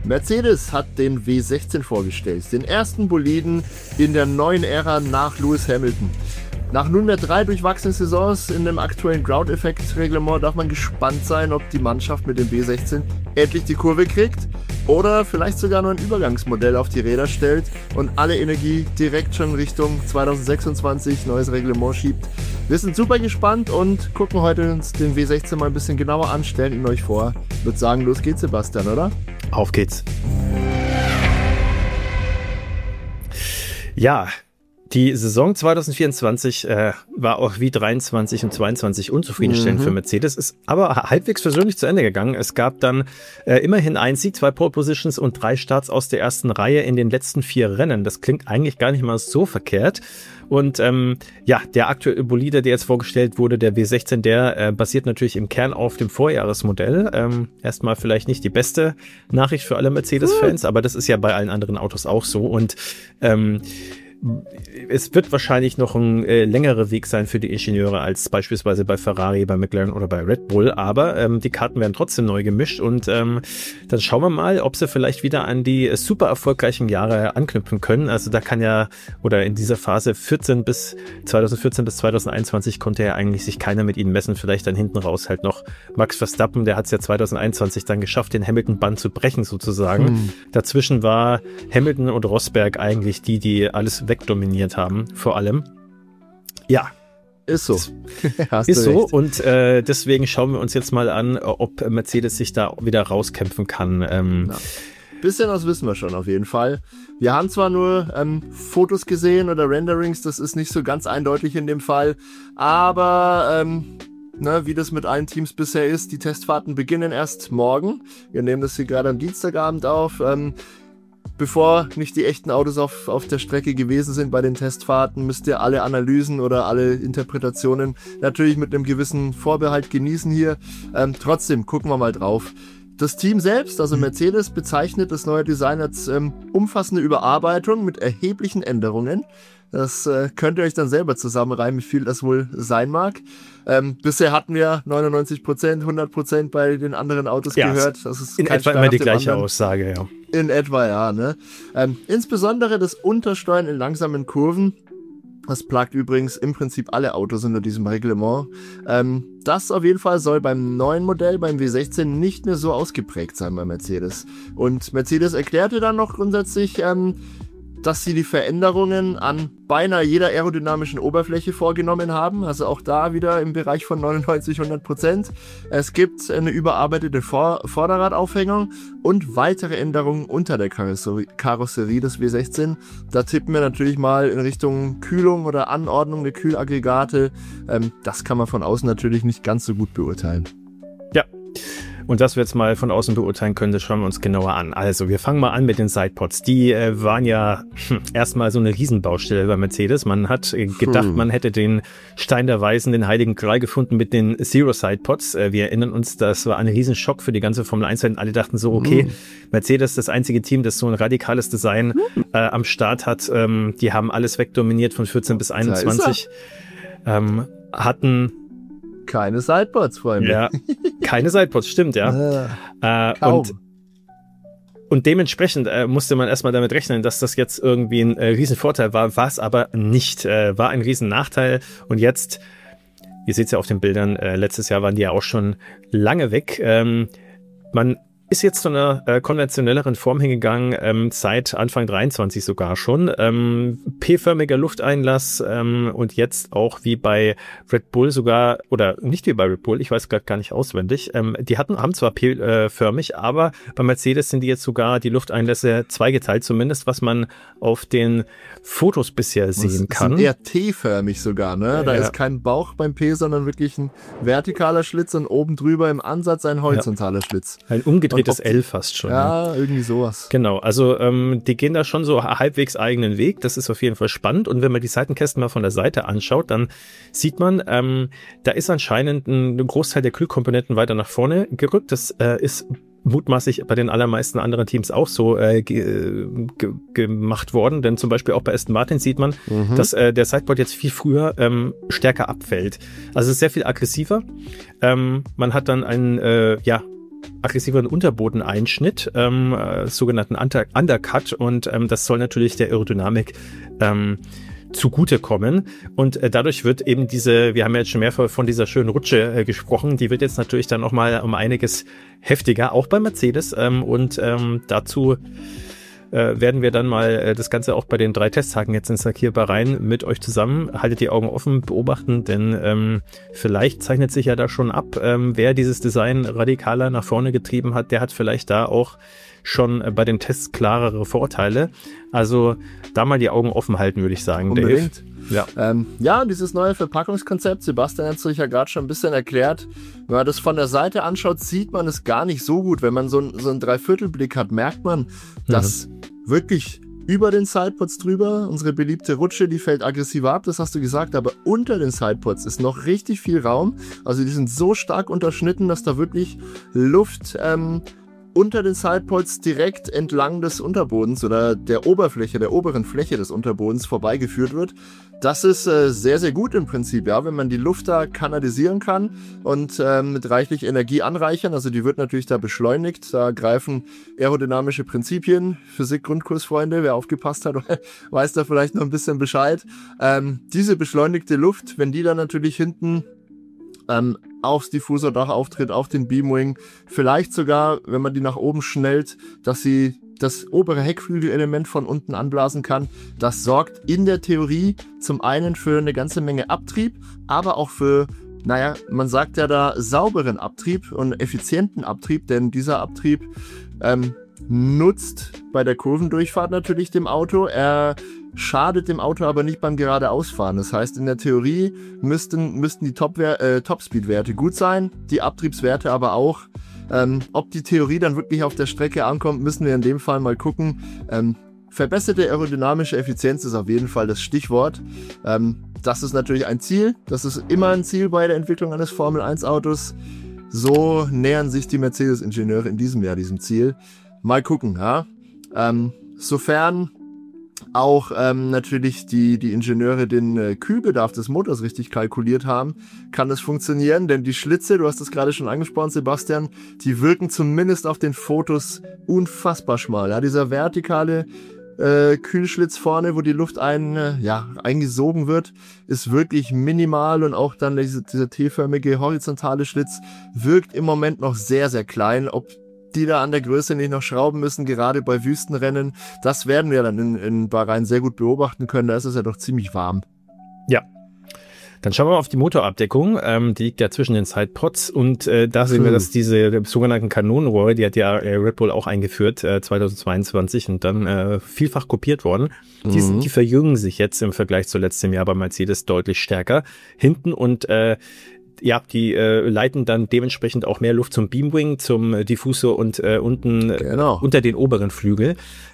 Mercedes hat den W16 vorgestellt, den ersten Boliden in der neuen Ära nach Lewis Hamilton. Nach nunmehr 3 durchwachsenen Saisons in dem aktuellen Ground-Effekt-Reglement darf man gespannt sein, ob die Mannschaft mit dem W16 endlich die Kurve kriegt oder vielleicht sogar nur ein Übergangsmodell auf die Räder stellt und alle Energie direkt schon Richtung 2026 neues Reglement schiebt. Wir sind super gespannt und gucken heute uns den W16 mal ein bisschen genauer an, stellen ihn euch vor. Ich würde sagen, los geht's, Sebastian, oder? Auf geht's. Ja, die Saison 2024 war auch wie 23 und 22 unzufriedenstellend für Mercedes, ist aber halbwegs versöhnlich zu Ende gegangen. Es gab dann immerhin einen Sieg, 2 Pole Positions und 3 Starts aus der ersten Reihe in den letzten 4 Rennen. Das klingt eigentlich gar nicht mal so verkehrt. Und der aktuelle Bolide, der jetzt vorgestellt wurde, der W16, der basiert natürlich im Kern auf dem Vorjahresmodell. Erstmal vielleicht nicht die beste Nachricht für alle Mercedes-Fans, aber das ist ja bei allen anderen Autos auch so. Und es wird wahrscheinlich noch ein längerer Weg sein für die Ingenieure als beispielsweise bei Ferrari, bei McLaren oder bei Red Bull, aber die Karten werden trotzdem neu gemischt und dann schauen wir mal, ob sie vielleicht wieder an die super erfolgreichen Jahre anknüpfen können. Also da kann ja, oder in dieser Phase 2014 bis 2021 konnte ja eigentlich sich keiner mit ihnen messen, vielleicht dann hinten raus halt noch Max Verstappen, der hat es ja 2021 dann geschafft, den Hamilton-Bann zu brechen sozusagen. Dazwischen war Hamilton und Rosberg eigentlich die alles wegdominiert haben, vor allem. Ja. Ist so. Ist so und deswegen schauen wir uns jetzt mal an, ob Mercedes sich da wieder rauskämpfen kann. Bisschen was wissen wir schon auf jeden Fall. Wir haben zwar nur Fotos gesehen oder Renderings, das ist nicht so ganz eindeutig in dem Fall, aber wie das mit allen Teams bisher ist, die Testfahrten beginnen erst morgen. Wir nehmen das hier gerade am Dienstagabend auf. Bevor nicht die echten Autos auf der Strecke gewesen sind bei den Testfahrten, müsst ihr alle Analysen oder alle Interpretationen natürlich mit einem gewissen Vorbehalt genießen hier. Trotzdem gucken wir mal drauf. Das Team selbst, also Mercedes, bezeichnet das neue Design als umfassende Überarbeitung mit erheblichen Änderungen. Das könnt ihr euch dann selber zusammenreimen, wie viel das wohl sein mag. Bisher hatten wir 99%, 100% bei den anderen Autos gehört. Das ist in etwa immer die gleiche Aussage, ja. In etwa, ja, ne? Insbesondere das Untersteuern in langsamen Kurven. Das plagt übrigens im Prinzip alle Autos unter diesem Reglement. Das auf jeden Fall soll beim neuen Modell, beim W16, nicht mehr so ausgeprägt sein bei Mercedes. Und Mercedes erklärte dann noch grundsätzlich, dass sie die Veränderungen an beinahe jeder aerodynamischen Oberfläche vorgenommen haben. Also auch da wieder im Bereich von 99-100%. Es gibt eine überarbeitete Vorderradaufhängung und weitere Änderungen unter der Karosserie des W16. Da tippen wir natürlich mal in Richtung Kühlung oder Anordnung der Kühlaggregate. Das kann man von außen natürlich nicht ganz so gut beurteilen. Ja. Und was wir jetzt mal von außen beurteilen können, das schauen wir uns genauer an. Also wir fangen mal an mit den Sidepods. Die waren ja erstmal so eine Riesenbaustelle bei Mercedes. Man hat gedacht, man hätte den Stein der Weisen, den heiligen Gral gefunden mit den Zero Sidepods. Wir erinnern uns, das war ein Riesenschock für die ganze Formel 1. Alle dachten so, okay, Mercedes, das einzige Team, das so ein radikales Design am Start hat. Die haben alles wegdominiert von 14 bis 21. Hatten keine Sidepods, Freunde. Ja, keine Sidepods, stimmt, ja. Und dementsprechend musste man erstmal damit rechnen, dass das jetzt irgendwie ein Riesenvorteil war, war es aber nicht. War ein Riesennachteil und jetzt, ihr seht es ja auf den Bildern, letztes Jahr waren die ja auch schon lange weg. Man ist jetzt zu einer konventionelleren Form hingegangen, seit Anfang 23 sogar schon. P-förmiger Lufteinlass und jetzt auch wie bei Red Bull sogar, oder nicht wie bei Red Bull, ich weiß gerade gar nicht auswendig. Die haben zwar P-förmig, aber bei Mercedes sind die jetzt sogar die Lufteinlässe zweigeteilt, zumindest was man auf den Fotos bisher sehen kann. Das ist eher T-förmig sogar, ne? Da ist kein Bauch beim P, sondern wirklich ein vertikaler Schlitz und oben drüber im Ansatz ein horizontaler Schlitz. Ein umgedrehtes L fast schon. Ja, irgendwie sowas. Genau, also die gehen da schon so halbwegs eigenen Weg. Das ist auf jeden Fall spannend. Und wenn man die Seitenkästen mal von der Seite anschaut, dann sieht man, da ist anscheinend ein Großteil der Kühlkomponenten weiter nach vorne gerückt. Das ist mutmaßlich bei den allermeisten anderen Teams auch so gemacht worden, denn zum Beispiel auch bei Aston Martin sieht man, dass der Sidepod jetzt viel früher stärker abfällt. Also es ist sehr viel aggressiver. Man hat dann einen aggressiveren Unterbodeneinschnitt, sogenannten Undercut, und das soll natürlich der Aerodynamik zugutekommen. Und dadurch wird eben wir haben ja jetzt schon mehrfach von dieser schönen Rutsche gesprochen, die wird jetzt natürlich dann nochmal um einiges heftiger, auch bei Mercedes. Dazu werden wir dann mal das Ganze auch bei den 3 Testtagen jetzt in Sakir-Bahrain mit euch zusammen. Haltet die Augen offen, beobachten, denn vielleicht zeichnet sich ja da schon ab, wer dieses Design radikaler nach vorne getrieben hat, der hat vielleicht da auch schon bei den Tests klarere Vorteile. Also da mal die Augen offen halten, würde ich sagen, unbedingt. Dave. Ja, dieses neue Verpackungskonzept, Sebastian hat es euch ja gerade schon ein bisschen erklärt. Wenn man das von der Seite anschaut, sieht man es gar nicht so gut. Wenn man so einen Dreiviertelblick hat, merkt man, dass wirklich über den Sidepods drüber, unsere beliebte Rutsche, die fällt aggressiver ab, das hast du gesagt, aber unter den Sidepods ist noch richtig viel Raum. Also die sind so stark unterschnitten, dass da wirklich Luft unter den Sidepods direkt entlang des Unterbodens oder der oberen Fläche des Unterbodens vorbeigeführt wird. Das ist sehr, sehr gut im Prinzip, ja, wenn man die Luft da kanalisieren kann und mit reichlich Energie anreichern. Also die wird natürlich da beschleunigt. Da greifen aerodynamische Prinzipien. Physik-Grundkursfreunde, wer aufgepasst hat, weiß da vielleicht noch ein bisschen Bescheid. Diese beschleunigte Luft, wenn die dann natürlich hinten aufs Diffusordach auftritt, auf den Beamwing, vielleicht sogar, wenn man die nach oben schnellt, dass sie das obere Heckflügelelement von unten anblasen kann. Das sorgt in der Theorie zum einen für eine ganze Menge Abtrieb, aber auch für, man sagt ja da sauberen Abtrieb und effizienten Abtrieb, denn dieser Abtrieb nutzt bei der Kurvendurchfahrt natürlich dem Auto. Er schadet dem Auto aber nicht beim Geradeausfahren. Das heißt, in der Theorie müssten die Topspeed-Werte gut sein, die Abtriebswerte aber auch. Ob die Theorie dann wirklich auf der Strecke ankommt, müssen wir in dem Fall mal gucken. Verbesserte aerodynamische Effizienz ist auf jeden Fall das Stichwort. Das ist natürlich ein Ziel. Das ist immer ein Ziel bei der Entwicklung eines Formel-1-Autos. So nähern sich die Mercedes-Ingenieure in diesem Jahr diesem Ziel. Mal gucken, ja. Sofern auch natürlich die Ingenieure den Kühlbedarf des Motors richtig kalkuliert haben, kann es funktionieren, denn die Schlitze, du hast es gerade schon angesprochen, Sebastian, die wirken zumindest auf den Fotos unfassbar schmal. Ja, dieser vertikale Kühlschlitz vorne, wo die Luft eingesogen wird, ist wirklich minimal, und auch dann dieser T-förmige horizontale Schlitz wirkt im Moment noch sehr, sehr klein. Ob die da an der Größe nicht noch schrauben müssen, gerade bei Wüstenrennen, das werden wir dann in Bahrain sehr gut beobachten können. Da ist es ja doch ziemlich warm. Ja. Dann schauen wir mal auf die Motorabdeckung. Die liegt ja zwischen den Sidepods, und da sehen wir, dass diese sogenannten Kanonenrohre, die hat ja Red Bull auch eingeführt 2022 und dann vielfach kopiert worden. Die verjüngen sich jetzt im Vergleich zu letztem Jahr bei Mercedes deutlich stärker hinten, und die leiten dann dementsprechend auch mehr Luft zum Beamwing, zum Diffusor und unten unter den oberen Flügel.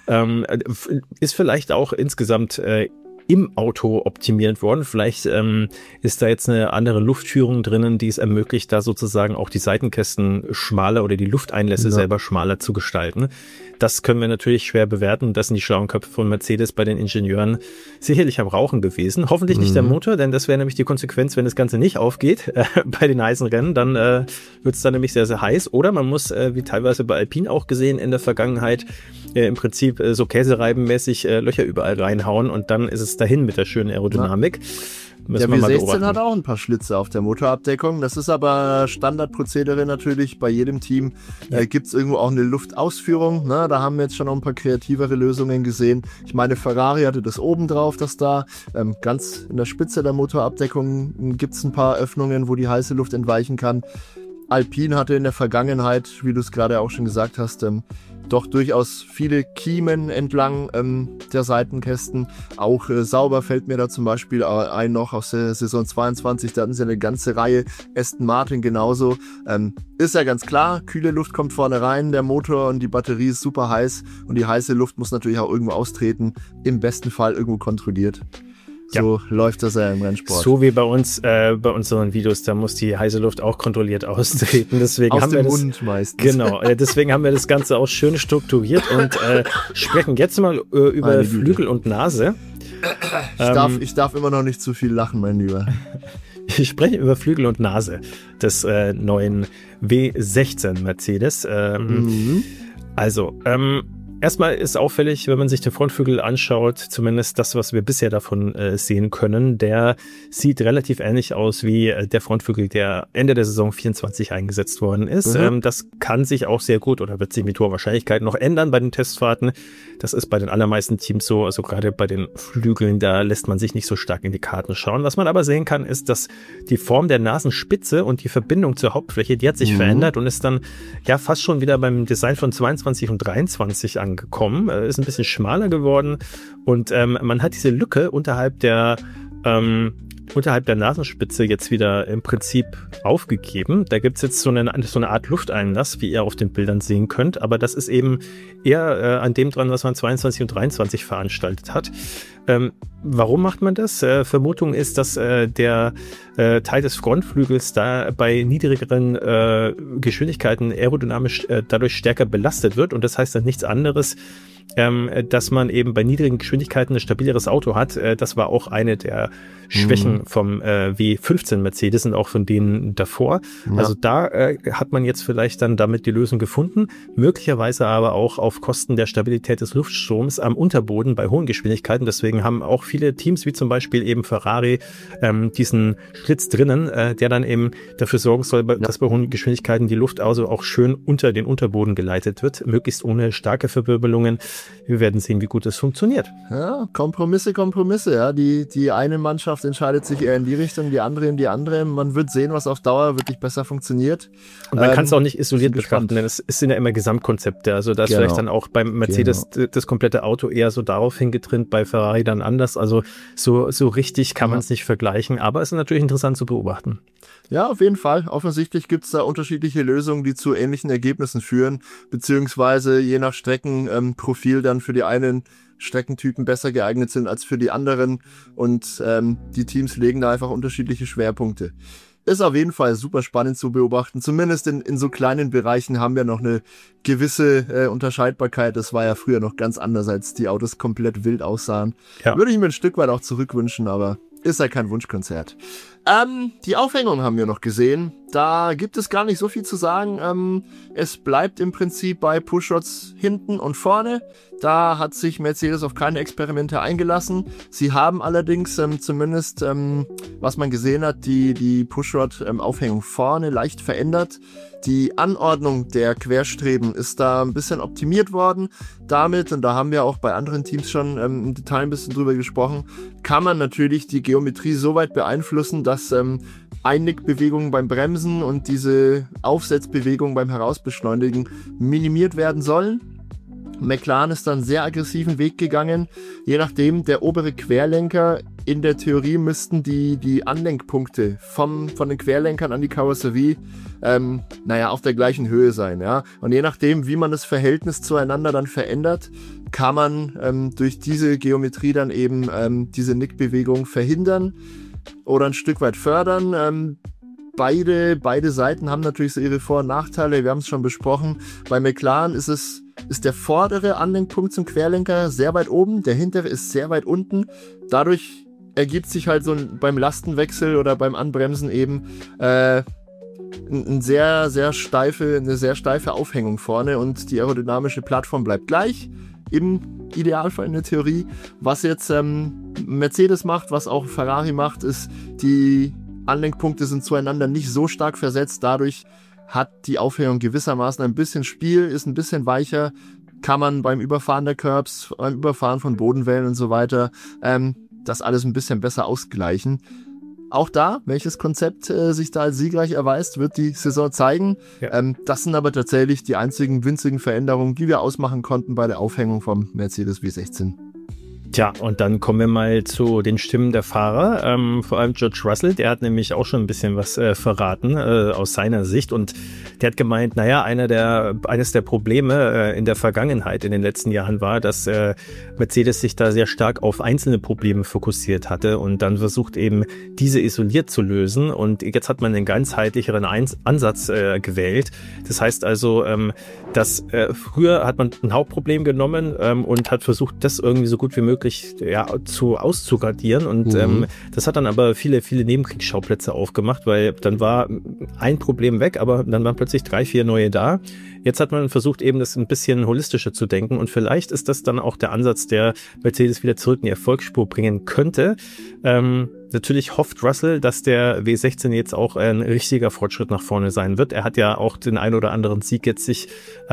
Ist vielleicht auch insgesamt im Auto optimiert worden. Vielleicht ist da jetzt eine andere Luftführung drinnen, die es ermöglicht, da sozusagen auch die Seitenkästen schmaler oder die Lufteinlässe selber schmaler zu gestalten. Das können wir natürlich schwer bewerten. Das sind die schlauen Köpfe von Mercedes bei den Ingenieuren sicherlich am Rauchen gewesen. Hoffentlich nicht der Motor, denn das wäre nämlich die Konsequenz, wenn das Ganze nicht aufgeht bei den heißen Rennen. Dann wird es dann nämlich sehr, sehr heiß. Oder man muss, wie teilweise bei Alpine auch gesehen in der Vergangenheit, im Prinzip so käsereibenmäßig Löcher überall reinhauen, und dann ist es dahin mit der schönen Aerodynamik. Der W16 hat auch ein paar Schlitze auf der Motorabdeckung. Das ist aber Standardprozedere natürlich. Bei jedem Team gibt es irgendwo auch eine Luftausführung. Na, da haben wir jetzt schon noch ein paar kreativere Lösungen gesehen. Ich meine, Ferrari hatte das oben drauf, dass da ganz in der Spitze der Motorabdeckung gibt es ein paar Öffnungen, wo die heiße Luft entweichen kann. Alpine hatte in der Vergangenheit, wie du es gerade auch schon gesagt hast, doch durchaus viele Kiemen entlang der Seitenkästen. Auch sauber fällt mir da zum Beispiel ein noch aus der Saison 22. Da hatten sie eine ganze Reihe. Aston Martin genauso. Ist ja ganz klar, kühle Luft kommt vorne rein, der Motor und die Batterie ist super heiß, und die heiße Luft muss natürlich auch irgendwo austreten. Im besten Fall irgendwo kontrolliert. So läuft das ja im Rennsport. So wie bei uns, bei unseren Videos, da muss die heiße Luft auch kontrolliert austreten. Deswegen Aus haben dem wir Mund meistens. Genau, deswegen haben wir das Ganze auch schön strukturiert und sprechen jetzt mal über Flügel und Nase. Ich darf immer noch nicht zu viel lachen, mein Lieber. Ich spreche über Flügel und Nase des neuen W16 Mercedes. Also, erstmal ist auffällig, wenn man sich den Frontflügel anschaut, zumindest das, was wir bisher davon sehen können, der sieht relativ ähnlich aus wie der Frontflügel, der Ende der Saison 24 eingesetzt worden ist. Das kann sich auch sehr gut oder wird sich mit hoher Wahrscheinlichkeit noch ändern bei den Testfahrten. Das ist bei den allermeisten Teams so, also gerade bei den Flügeln, da lässt man sich nicht so stark in die Karten schauen. Was man aber sehen kann, ist, dass die Form der Nasenspitze und die Verbindung zur Hauptfläche, die hat sich verändert und ist dann ja fast schon wieder beim Design von 22 und 23 angekommen, ist ein bisschen schmaler geworden und man hat diese Lücke unterhalb der Nasenspitze jetzt wieder im Prinzip aufgegeben. Da gibt's jetzt so eine Art Lufteinlass, wie ihr auf den Bildern sehen könnt, aber das ist eben eher an dem dran, was man 22 und 23 veranstaltet hat. Warum macht man das? Vermutung ist, dass der Teil des Frontflügels da bei niedrigeren Geschwindigkeiten aerodynamisch dadurch stärker belastet wird und das heißt dann nichts anderes, dass man eben bei niedrigen Geschwindigkeiten ein stabileres Auto hat. Das war auch eine der Schwächen vom W15 Mercedes und auch von denen davor. Ja. Also da hat man jetzt vielleicht dann damit die Lösung gefunden, möglicherweise aber auch auf Kosten der Stabilität des Luftstroms am Unterboden bei hohen Geschwindigkeiten. Deswegen haben auch viele Teams, wie zum Beispiel eben Ferrari, diesen Schlitz drinnen, der dann eben dafür sorgen soll, dass bei hohen Geschwindigkeiten die Luft also auch schön unter den Unterboden geleitet wird, möglichst ohne starke Verwirbelungen. Wir werden sehen, wie gut das funktioniert. Ja, Kompromisse, ja. Die eine Mannschaft entscheidet sich eher in die Richtung, die andere in die andere. Man wird sehen, was auf Dauer wirklich besser funktioniert. Und man kann es auch nicht isoliert betrachten, denn es sind ja immer Gesamtkonzepte. Also da ist vielleicht dann auch beim Mercedes das komplette Auto eher so darauf hingetrimmt, bei Ferrari dann anders. Also so richtig kann man es nicht vergleichen, aber es ist natürlich interessant zu beobachten. Ja, auf jeden Fall. Offensichtlich gibt es da unterschiedliche Lösungen, die zu ähnlichen Ergebnissen führen, beziehungsweise je nach Streckenprofil dann für die einen Streckentypen besser geeignet sind als für die anderen und die Teams legen da einfach unterschiedliche Schwerpunkte. Ist auf jeden Fall super spannend zu beobachten. Zumindest in so kleinen Bereichen haben wir noch eine gewisse Unterscheidbarkeit. Das war ja früher noch ganz anders, als die Autos komplett wild aussahen. Ja. Würde ich mir ein Stück weit auch zurückwünschen, aber ist ja kein Wunschkonzert. Die Aufhängung haben wir noch gesehen. Da gibt es gar nicht so viel zu sagen. Es bleibt im Prinzip bei Pushrods hinten und vorne. Da hat sich Mercedes auf keine Experimente eingelassen. Sie haben allerdings zumindest, was man gesehen hat, die Pushrod-Aufhängung vorne leicht verändert. Die Anordnung der Querstreben ist da ein bisschen optimiert worden. Damit, und da haben wir auch bei anderen Teams schon im Detail ein bisschen drüber gesprochen, kann man natürlich die Geometrie so weit beeinflussen, dass Einnickbewegungen beim Bremsen und diese Aufsetzbewegungen beim Herausbeschleunigen minimiert werden sollen. McLaren ist dann einen sehr aggressiven Weg gegangen. Je nachdem, der obere Querlenker, in der Theorie müssten die Anlenkpunkte von den Querlenkern an die Karosserie auf der gleichen Höhe sein. Ja? Und je nachdem, wie man das Verhältnis zueinander dann verändert, kann man durch diese Geometrie dann eben diese Nickbewegung verhindern oder ein Stück weit fördern. Beide Seiten haben natürlich so ihre Vor- und Nachteile. Wir haben es schon besprochen. Bei McLaren ist der vordere Anlenkpunkt zum Querlenker sehr weit oben, der hintere ist sehr weit unten. Dadurch ergibt sich halt so beim Lastenwechsel oder beim Anbremsen eben eine sehr steife Aufhängung vorne und die aerodynamische Plattform bleibt gleich. Im Idealfall in der Theorie. Was jetzt Mercedes macht, was auch Ferrari macht, ist, die Anlenkpunkte sind zueinander nicht so stark versetzt. Dadurch hat die Aufhängung gewissermaßen ein bisschen Spiel, ist ein bisschen weicher, kann man beim Überfahren der Curbs, beim Überfahren von Bodenwellen und so weiter, das alles ein bisschen besser ausgleichen. Auch da, welches Konzept sich da als siegreich erweist, wird die Saison zeigen. Ja. Das sind aber tatsächlich die einzigen winzigen Veränderungen, die wir ausmachen konnten bei der Aufhängung vom Mercedes W16. Tja, und dann kommen wir mal zu den Stimmen der Fahrer, vor allem George Russell, der hat nämlich auch schon ein bisschen was verraten aus seiner Sicht und der hat gemeint, eines der Probleme in der Vergangenheit, in den letzten Jahren war, dass Mercedes sich da sehr stark auf einzelne Probleme fokussiert hatte und dann versucht eben diese isoliert zu lösen und jetzt hat man einen ganzheitlicheren Ansatz gewählt. Das heißt also, dass früher hat man ein Hauptproblem genommen und hat versucht, das irgendwie so gut wie möglich wirklich auszuradieren. Und das hat dann aber viele, viele Nebenkriegsschauplätze aufgemacht, weil dann war ein Problem weg, aber dann waren plötzlich 3, 4 neue da. Jetzt hat man versucht, eben das ein bisschen holistischer zu denken und vielleicht ist das dann auch der Ansatz, der Mercedes wieder zurück in die Erfolgsspur bringen könnte. Natürlich hofft Russell, dass der W16 jetzt auch ein richtiger Fortschritt nach vorne sein wird. Er hat ja auch den ein oder anderen Sieg jetzt sich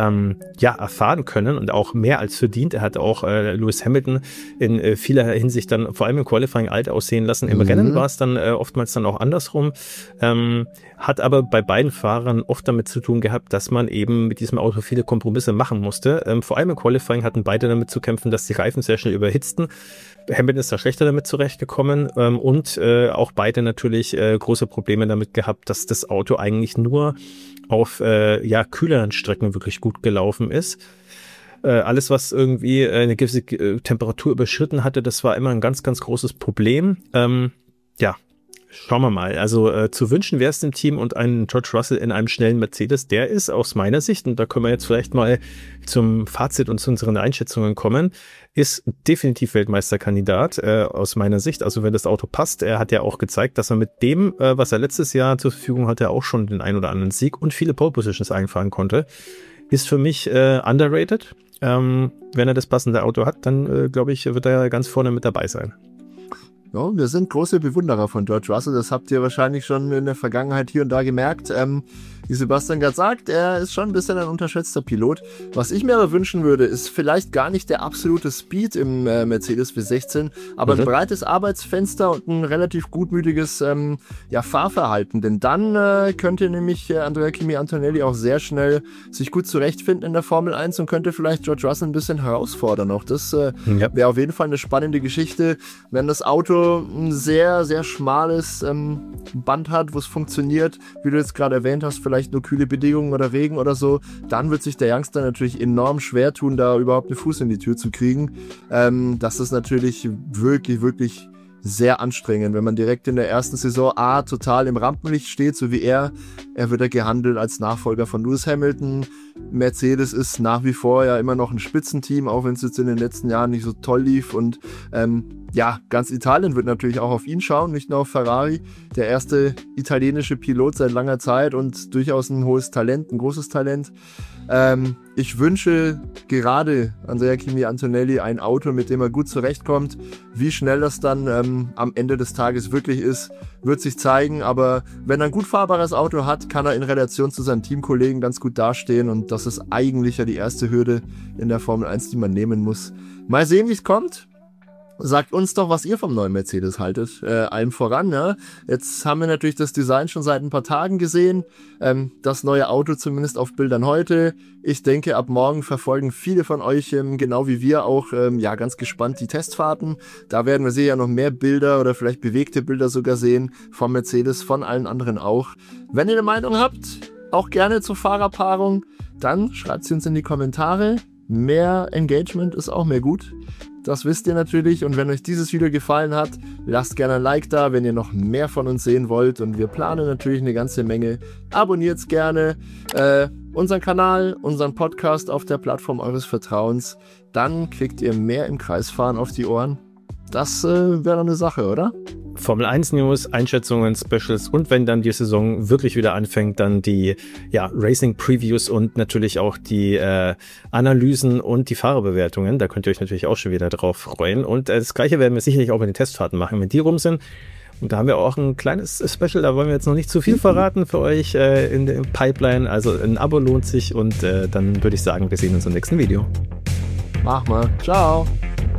erfahren können und auch mehr als verdient. Er hat auch Lewis Hamilton in vieler Hinsicht dann vor allem im Qualifying alt aussehen lassen. Im Rennen war es dann oftmals dann auch andersrum. Hat aber bei beiden Fahrern oft damit zu tun gehabt, dass man eben mit diesem Auto viele Kompromisse machen musste. Vor allem im Qualifying hatten beide damit zu kämpfen, dass die Reifen sehr schnell überhitzten. Hamilton ist da schlechter damit zurechtgekommen und auch beide natürlich große Probleme damit gehabt, dass das Auto eigentlich nur auf kühleren Strecken wirklich gut gelaufen ist. Alles, was irgendwie eine gewisse Temperatur überschritten hatte, das war immer ein ganz, ganz großes Problem. Schauen wir mal. Also zu wünschen wäre es dem Team und einen George Russell in einem schnellen Mercedes, der ist aus meiner Sicht, und da können wir jetzt vielleicht mal zum Fazit und zu unseren Einschätzungen kommen, ist definitiv Weltmeisterkandidat aus meiner Sicht. Also wenn das Auto passt, er hat ja auch gezeigt, dass er mit dem, was er letztes Jahr zur Verfügung hatte, auch schon den ein oder anderen Sieg und viele Pole Positions einfahren konnte. Ist für mich underrated. Wenn er das passende Auto hat, dann glaube ich, wird er ganz vorne mit dabei sein. Ja, wir sind große Bewunderer von George Russell, das habt ihr wahrscheinlich schon in der Vergangenheit hier und da gemerkt. Wie Sebastian gerade sagt, er ist schon ein bisschen ein unterschätzter Pilot. Was ich mir aber wünschen würde, ist vielleicht gar nicht der absolute Speed im Mercedes W16, aber ein breites Arbeitsfenster und ein relativ gutmütiges Fahrverhalten. Denn dann könnte nämlich Andrea Kimi Antonelli auch sehr schnell sich gut zurechtfinden in der Formel 1 und könnte vielleicht George Russell ein bisschen herausfordern. Auch das wäre auf jeden Fall eine spannende Geschichte, wenn das Auto ein sehr, sehr schmales Band hat, wo es funktioniert, wie du jetzt gerade erwähnt hast, vielleicht nur kühle Bedingungen oder Regen oder so, dann wird sich der Youngster natürlich enorm schwer tun, da überhaupt einen Fuß in die Tür zu kriegen. Das ist natürlich wirklich, wirklich sehr anstrengend, wenn man direkt in der ersten Saison total im Rampenlicht steht, so wie er wird ja gehandelt als Nachfolger von Lewis Hamilton. Mercedes ist nach wie vor ja immer noch ein Spitzenteam, auch wenn es jetzt in den letzten Jahren nicht so toll lief und ganz Italien wird natürlich auch auf ihn schauen, nicht nur auf Ferrari. Der erste italienische Pilot seit langer Zeit und durchaus ein hohes Talent, ein großes Talent. Ich wünsche gerade Andrea Kimi Antonelli ein Auto, mit dem er gut zurechtkommt. Wie schnell das dann am Ende des Tages wirklich ist, wird sich zeigen. Aber wenn er ein gut fahrbares Auto hat, kann er in Relation zu seinen Teamkollegen ganz gut dastehen. Und das ist eigentlich ja die erste Hürde in der Formel 1, die man nehmen muss. Mal sehen, wie es kommt. Sagt uns doch, was ihr vom neuen Mercedes haltet. Allem voran, ja. Jetzt haben wir natürlich das Design schon seit ein paar Tagen gesehen. Das neue Auto zumindest auf Bildern heute. Ich denke, ab morgen verfolgen viele von euch, genau wie wir auch, ganz gespannt die Testfahrten. Da werden wir sicher noch mehr Bilder oder vielleicht bewegte Bilder sogar sehen vom Mercedes, von allen anderen auch. Wenn ihr eine Meinung habt, auch gerne zur Fahrerpaarung, dann schreibt sie uns in die Kommentare. Mehr Engagement ist auch mehr gut. Das wisst ihr natürlich, und wenn euch dieses Video gefallen hat, lasst gerne ein Like da, wenn ihr noch mehr von uns sehen wollt, und wir planen natürlich eine ganze Menge. Abonniert gerne unseren Kanal, unseren Podcast auf der Plattform eures Vertrauens, dann kriegt ihr mehr im Kreisfahren auf die Ohren. Das wäre eine Sache, oder? Formel 1 News, Einschätzungen, Specials und wenn dann die Saison wirklich wieder anfängt, dann die Racing Previews und natürlich auch die Analysen und die Fahrerbewertungen. Da könnt ihr euch natürlich auch schon wieder drauf freuen. Und das Gleiche werden wir sicherlich auch mit den Testfahrten machen, wenn die rum sind. Und da haben wir auch ein kleines Special, da wollen wir jetzt noch nicht zu viel verraten für euch in der Pipeline. Also ein Abo lohnt sich und dann würde ich sagen, wir sehen uns im nächsten Video. Mach mal. Ciao.